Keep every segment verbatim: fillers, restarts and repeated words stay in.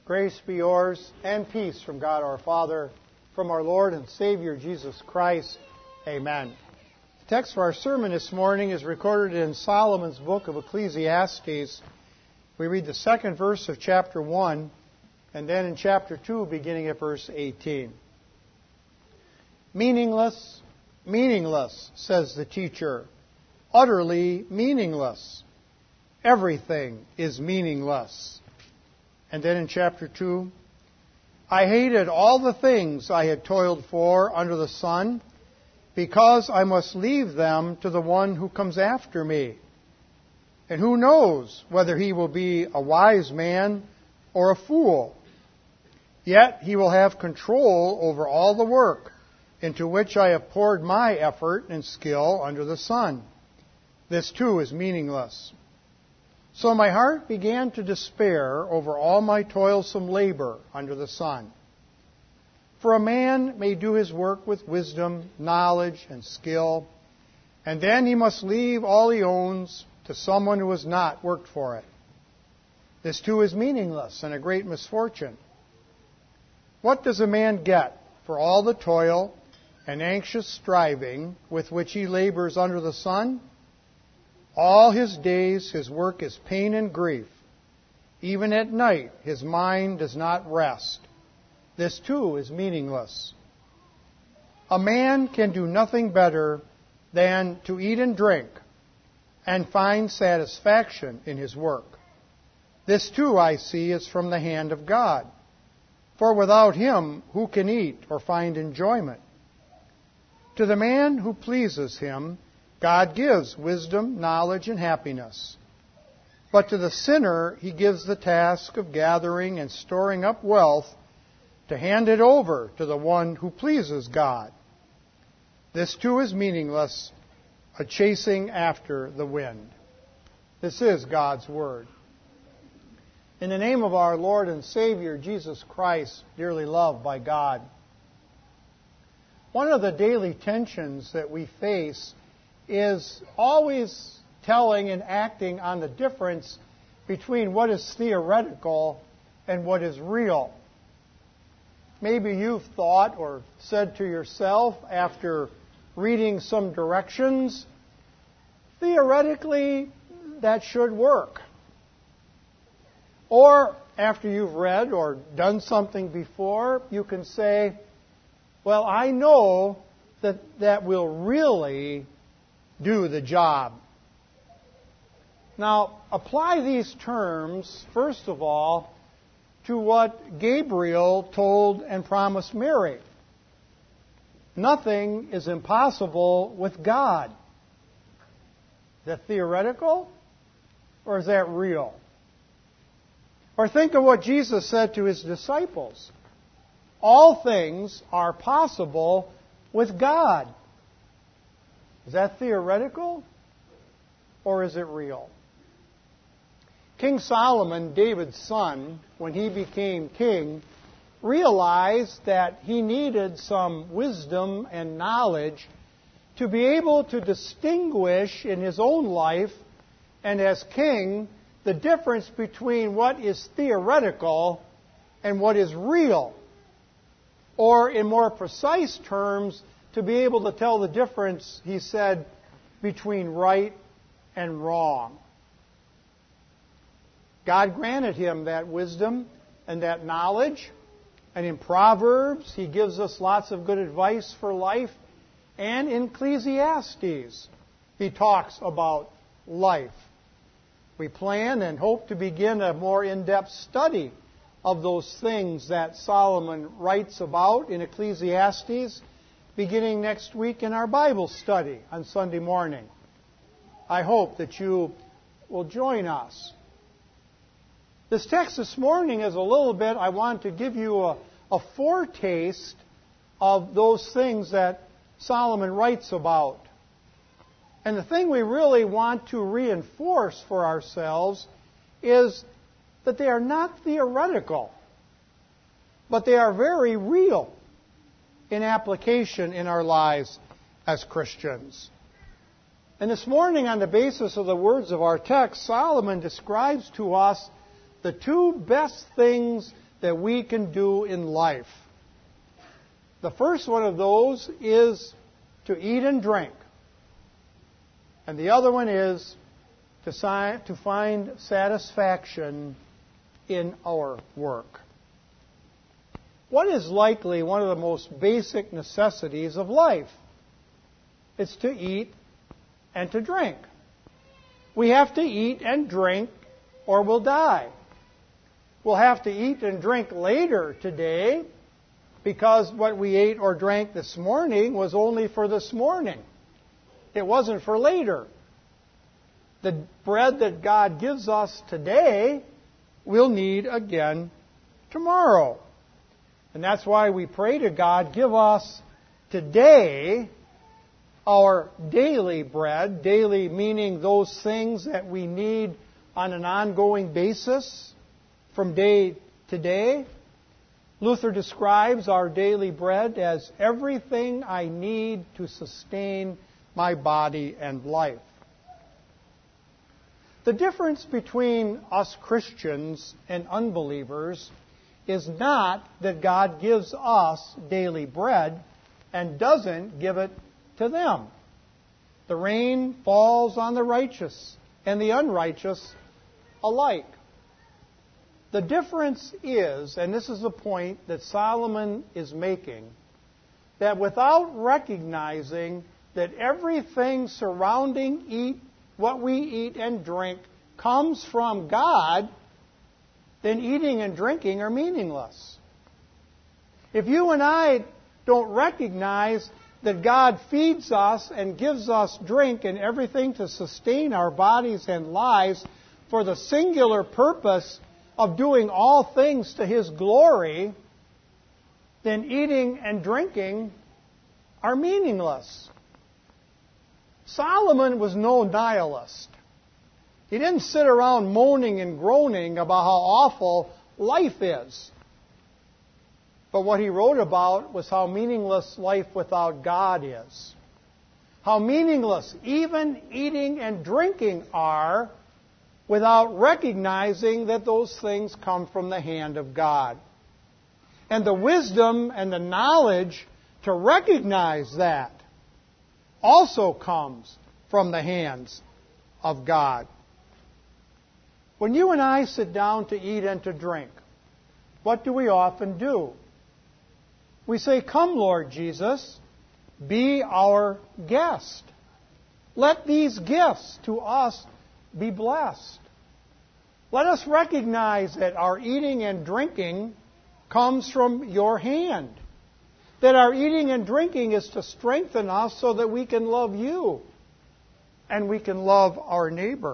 Grace be yours and peace from God our Father, from our Lord and Savior Jesus Christ. Amen. The text for our sermon this morning is recorded in Solomon's book of Ecclesiastes. We read the second verse of chapter one, and then in chapter two, beginning at verse eighteen. Meaningless, meaningless, says the teacher. Utterly meaningless. Everything is meaningless. And then in chapter two, I hated all the things I had toiled for under the sun, because I must leave them to the one who comes after me. And who knows whether he will be a wise man or a fool? Yet he will have control over all the work into which I have poured my effort and skill under the sun. This too is meaningless. So my heart began to despair over all my toilsome labor under the sun. For a man may do his work with wisdom, knowledge, and skill, and then he must leave all he owns to someone who has not worked for it. This too is meaningless and a great misfortune. What does a man get for all the toil and anxious striving with which he labors under the sun? All his days his work is pain and grief. Even at night his mind does not rest. This too is meaningless. A man can do nothing better than to eat and drink and find satisfaction in his work. This too, I see, is from the hand of God. For without him, who can eat or find enjoyment? To the man who pleases him, God gives wisdom, knowledge, and happiness. But to the sinner, he gives the task of gathering and storing up wealth to hand it over to the one who pleases God. This too is meaningless, a chasing after the wind. This is God's Word. In the name of our Lord and Savior, Jesus Christ, dearly loved by God, one of the daily tensions that we face is always telling and acting on the difference between what is theoretical and what is real. Maybe you've thought or said to yourself after reading some directions, theoretically, that should work. Or after you've read or done something before, you can say, well, I know that that will really do the job. Now, apply these terms, first of all, to what Gabriel told and promised Mary. Nothing is impossible with God. Is that theoretical, or is that real? Or think of what Jesus said to his disciples. All things are possible with God. Is that theoretical, or is it real? King Solomon, David's son, when he became king, realized that he needed some wisdom and knowledge to be able to distinguish in his own life and as king the difference between what is theoretical and what is real. Or in more precise terms, to be able to tell the difference, he said, between right and wrong. God granted him that wisdom and that knowledge. And in Proverbs, he gives us lots of good advice for life. And in Ecclesiastes, he talks about life. We plan and hope to begin a more in-depth study of those things that Solomon writes about in Ecclesiastes, beginning next week in our Bible study on Sunday morning. I hope that you will join us. This text this morning is a little bit, I want to give you a, a foretaste of those things that Solomon writes about. And the thing we really want to reinforce for ourselves is that they are not theoretical, but they are very real in application in our lives as Christians. And this morning, on the basis of the words of our text, Solomon describes to us the two best things that we can do in life. The first one of those is to eat and drink. And the other one is to, si- to find satisfaction in our work. What is likely one of the most basic necessities of life? It's to eat and to drink. We have to eat and drink or we'll die. We'll have to eat and drink later today because what we ate or drank this morning was only for this morning. It wasn't for later. The bread that God gives us today, we'll need again tomorrow. And that's why we pray to God, give us today our daily bread, daily meaning those things that we need on an ongoing basis from day to day. Luther describes our daily bread as everything I need to sustain my body and life. The difference between us Christians and unbelievers is not that God gives us daily bread and doesn't give it to them. The rain falls on the righteous and the unrighteous alike. The difference is, and this is the point that Solomon is making, that without recognizing that everything surrounding eat, what we eat and drink comes from God, then eating and drinking are meaningless. If you and I don't recognize that God feeds us and gives us drink and everything to sustain our bodies and lives for the singular purpose of doing all things to His glory, then eating and drinking are meaningless. Solomon was no nihilist. He didn't sit around moaning and groaning about how awful life is. But what he wrote about was how meaningless life without God is. How meaningless even eating and drinking are without recognizing that those things come from the hand of God. And the wisdom and the knowledge to recognize that also comes from the hands of God. When you and I sit down to eat and to drink, what do we often do? We say, "Come, Lord Jesus, be our guest. Let these gifts to us be blessed." Let us recognize that our eating and drinking comes from your hand. That our eating and drinking is to strengthen us so that we can love you and we can love our neighbor.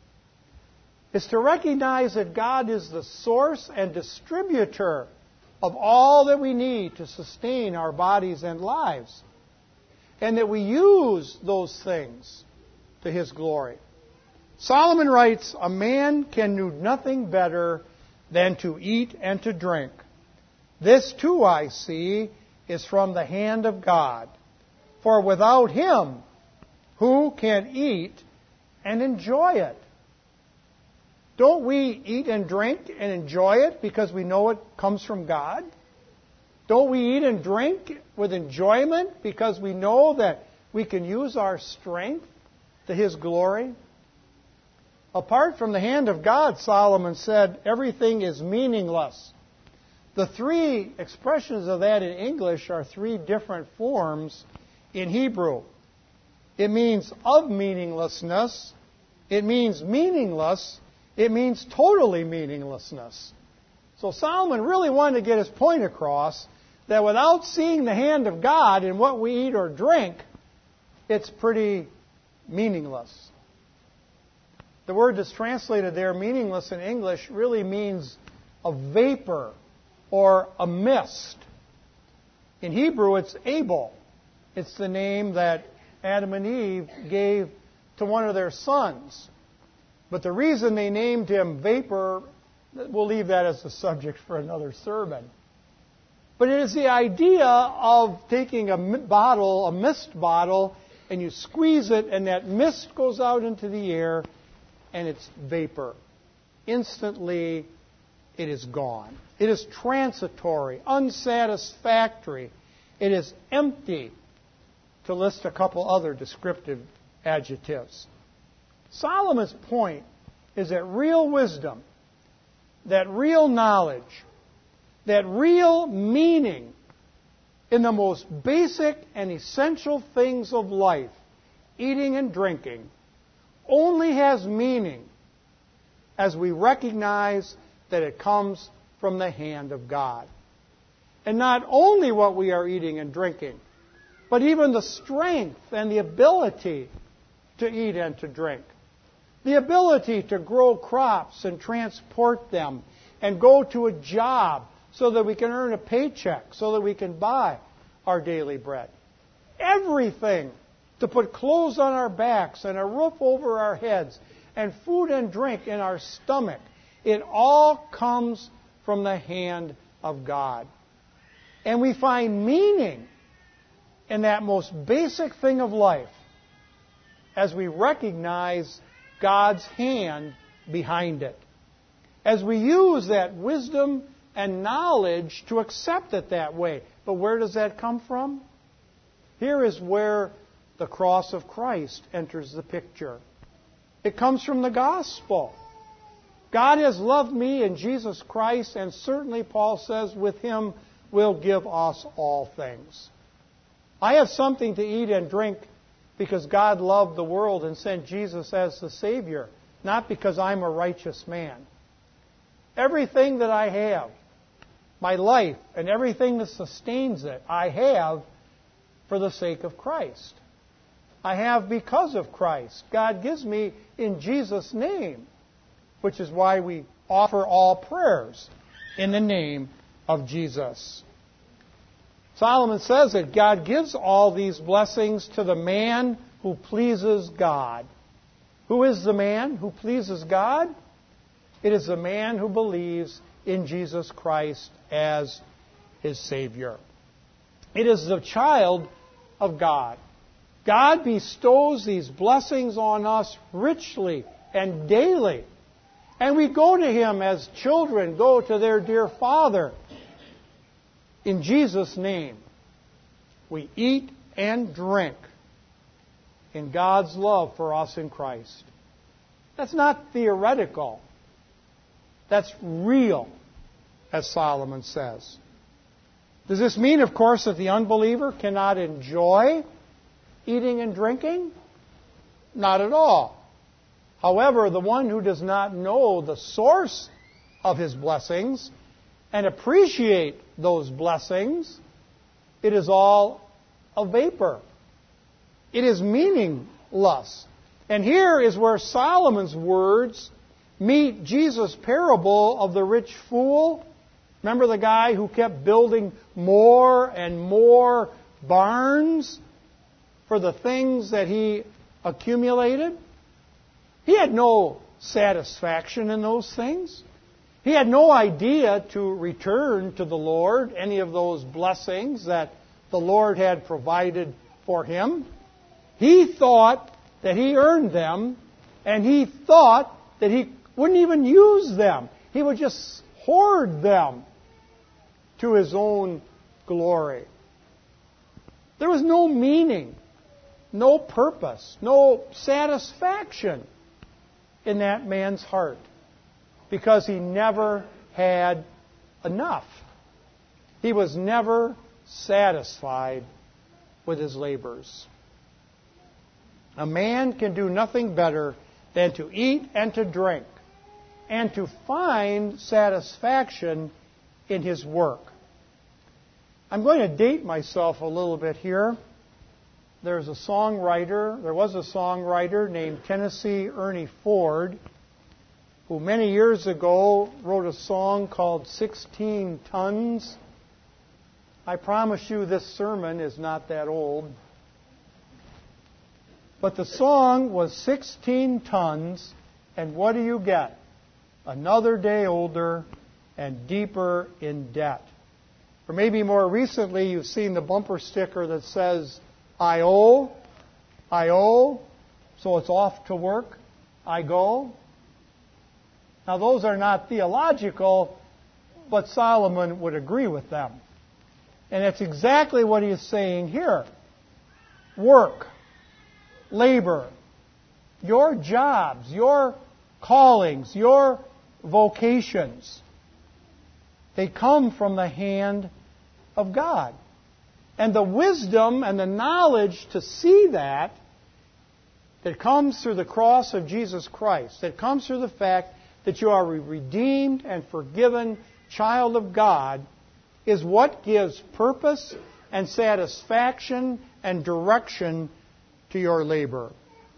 It's to recognize that God is the source and distributor of all that we need to sustain our bodies and lives, and that we use those things to His glory. Solomon writes, "A man can do nothing better than to eat and to drink. This too, I see, is from the hand of God. For without Him, who can eat and enjoy it?" Don't we eat and drink and enjoy it because we know it comes from God? Don't we eat and drink with enjoyment because we know that we can use our strength to His glory? Apart from the hand of God, Solomon said, everything is meaningless. The three expressions of that in English are three different forms in Hebrew. It means of meaninglessness, it means meaningless, it means totally meaninglessness. So Solomon really wanted to get his point across that without seeing the hand of God in what we eat or drink, it's pretty meaningless. The word that's translated there, meaningless in English, really means a vapor or a mist. In Hebrew, it's Abel. It's the name that Adam and Eve gave to one of their sons. But the reason they named him vapor, we'll leave that as a subject for another sermon. But it is the idea of taking a bottle, a mist bottle, and you squeeze it, and that mist goes out into the air, and it's vapor. Instantly, it is gone. It is transitory, unsatisfactory. It is empty, to list a couple other descriptive adjectives. Solomon's point is that real wisdom, that real knowledge, that real meaning in the most basic and essential things of life, eating and drinking, only has meaning as we recognize that it comes from the hand of God. And not only what we are eating and drinking, but even the strength and the ability to eat and to drink. The ability to grow crops and transport them and go to a job so that we can earn a paycheck, so that we can buy our daily bread. Everything to put clothes on our backs and a roof over our heads and food and drink in our stomach. It all comes from the hand of God. And we find meaning in that most basic thing of life as we recognize God's hand behind it. As we use that wisdom and knowledge to accept it that way. But where does that come from? Here is where the cross of Christ enters the picture. It comes from the gospel. God has loved me in Jesus Christ, and certainly, Paul says, with Him will give us all things. I have something to eat and drink because God loved the world and sent Jesus as the Savior, not because I'm a righteous man. Everything that I have, my life, and everything that sustains it, I have for the sake of Christ. I have because of Christ. God gives me in Jesus' name, which is why we offer all prayers in the name of Jesus. Solomon says that God gives all these blessings to the man who pleases God. Who is the man who pleases God? It is the man who believes in Jesus Christ as his Savior. It is the child of God. God bestows these blessings on us richly and daily. And we go to Him as children go to their dear Father. In Jesus' name, we eat and drink in God's love for us in Christ. That's not theoretical. That's real, as Solomon says. Does this mean, of course, that the unbeliever cannot enjoy eating and drinking? Not at all. However, the one who does not know the source of his blessings and appreciate those blessings, it is all a vapor. It is meaningless. And here is where Solomon's words meet Jesus' parable of the rich fool. Remember the guy who kept building more and more barns for the things that he accumulated? He had no satisfaction in those things. He had no idea to return to the Lord any of those blessings that the Lord had provided for him. He thought that he earned them, and he thought that he wouldn't even use them. He would just hoard them to his own glory. There was no meaning, no purpose, no satisfaction in that man's heart because he never had enough. He was never satisfied with his labors. A man can do nothing better than to eat and to drink and to find satisfaction in his work. I'm going to date myself a little bit here. There's a songwriter, there was a songwriter named Tennessee Ernie Ford, who many years ago wrote a song called sixteen tons. I promise you this sermon is not that old. But the song was sixteen tons, and what do you get? Another day older and deeper in debt. Or maybe more recently you've seen the bumper sticker that says, I owe, I owe, so it's off to work, I go. Now those are not theological, but Solomon would agree with them. And that's exactly what he is saying here. Work, labor, your jobs, your callings, your vocations, they come from the hand of God. And the wisdom and the knowledge to see that, that comes through the cross of Jesus Christ, that comes through the fact that you are a redeemed and forgiven child of God, is what gives purpose and satisfaction and direction to your labor.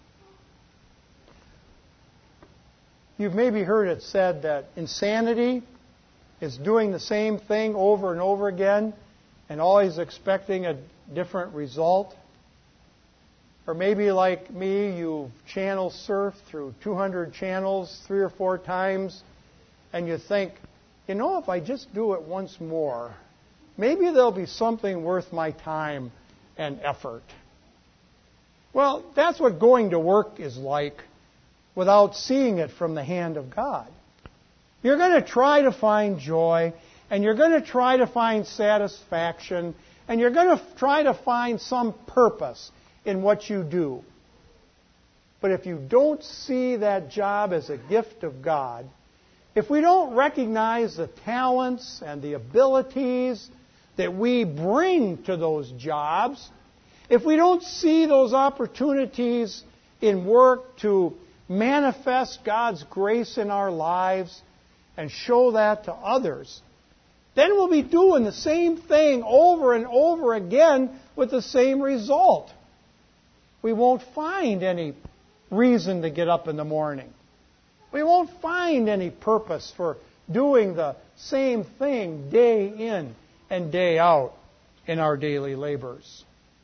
You've maybe heard it said that insanity is doing the same thing over and over again and always expecting a different result. Or maybe like me, you've channel surfed through two hundred channels three or four times and you think, you know, if I just do it once more, maybe there'll be something worth my time and effort. Well, that's what going to work is like without seeing it from the hand of God. You're going to try to find joy, and you're going to try to find satisfaction, and you're going to try to find some purpose in what you do. But if you don't see that job as a gift of God, if we don't recognize the talents and the abilities that we bring to those jobs, if we don't see those opportunities in work to manifest God's grace in our lives and show that to others, then we'll be doing the same thing over and over again with the same result. We won't find any reason to get up in the morning. We won't find any purpose for doing the same thing day in and day out in our daily labors.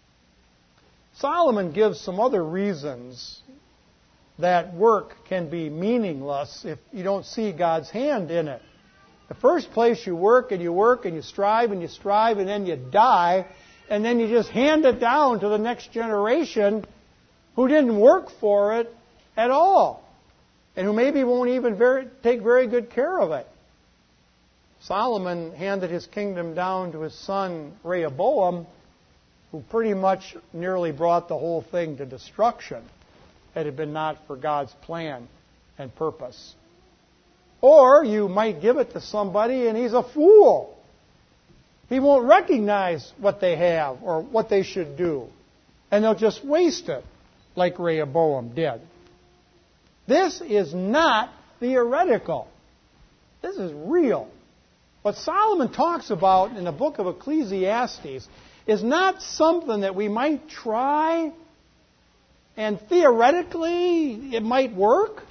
Solomon gives some other reasons that work can be meaningless if you don't see God's hand in it. The first place, you work and you work and you strive and you strive and then you die, and then you just hand it down to the next generation who didn't work for it at all and who maybe won't even very, take very good care of it. Solomon handed his kingdom down to his son Rehoboam, who pretty much nearly brought the whole thing to destruction had it been not for God's plan and purpose. Or you might give it to somebody and he's a fool. He won't recognize what they have or what they should do. And they'll just waste it like Rehoboam did. This is not theoretical. This is real. What Solomon talks about in the book of Ecclesiastes is not something that we might try and theoretically it might work.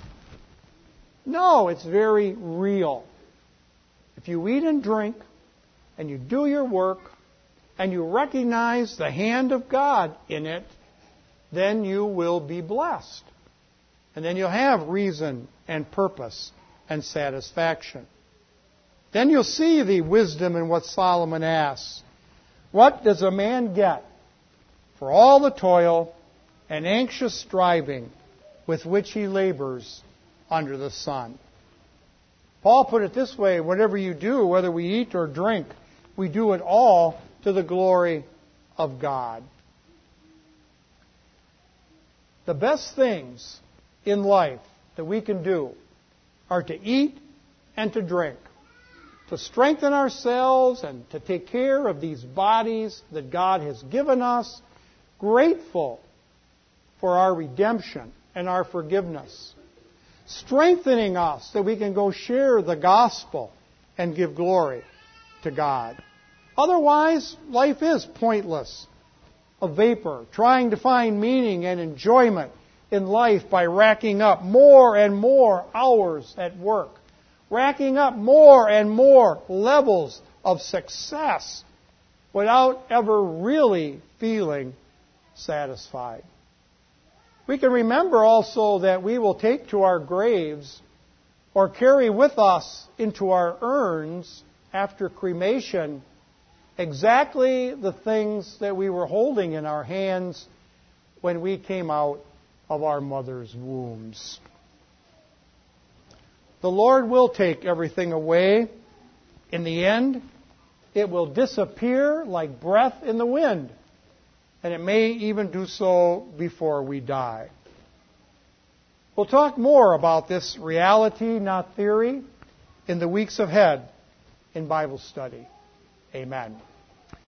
No, it's very real. If you eat and drink and you do your work and you recognize the hand of God in it, then you will be blessed. And then you'll have reason and purpose and satisfaction. Then you'll see the wisdom in what Solomon asks. What does a man get for all the toil and anxious striving with which he labors under the sun? Paul put it this way, whatever you do, whether we eat or drink, we do it all to the glory of God. The best things in life that we can do are to eat and to drink, to strengthen ourselves and to take care of these bodies that God has given us, grateful for our redemption and our forgiveness, strengthening us so we can go share the gospel and give glory to God. Otherwise, life is pointless, a vapor, trying to find meaning and enjoyment in life by racking up more and more hours at work, racking up more and more levels of success without ever really feeling satisfied. We can remember also that we will take to our graves or carry with us into our urns after cremation exactly the things that we were holding in our hands when we came out of our mother's wombs. The Lord will take everything away In the end, it will disappear like breath in the wind, and it may even do so before we die. We'll talk more about this reality, not theory, in the weeks ahead in Bible study. Amen.